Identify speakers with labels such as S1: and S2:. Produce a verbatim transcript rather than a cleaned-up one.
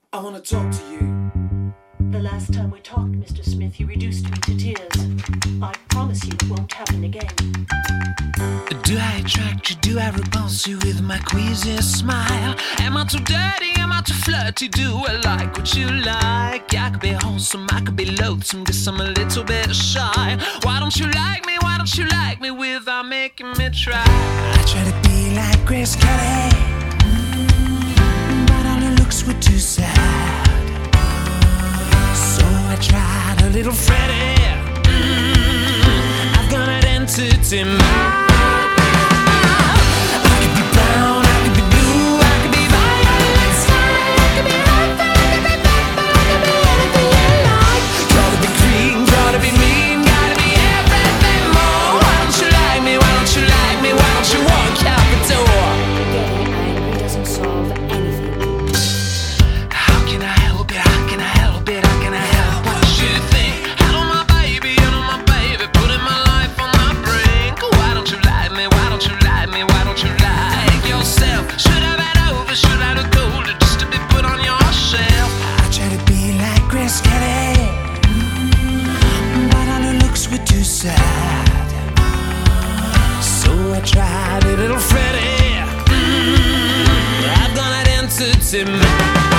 S1: I want to talk to you.
S2: The last time we talked, Mister Smith, you reduced me to tears. I promise you it won't happen again.
S3: Do I attract you? Do I repulse you with my queasy smile? Am I too dirty? Am I too flirty? Do I like what you like? I could be wholesome, I could be loathsome, guess I'm a little bit shy. Why don't you like me? Why don't you like me without making me try? I try to be like Grace Kelly, mm, but all her looks were too sad. So I tried a little Freddie. Mm, I've got an entity mind. So I tried a little Freddie. Mm, I've gone out into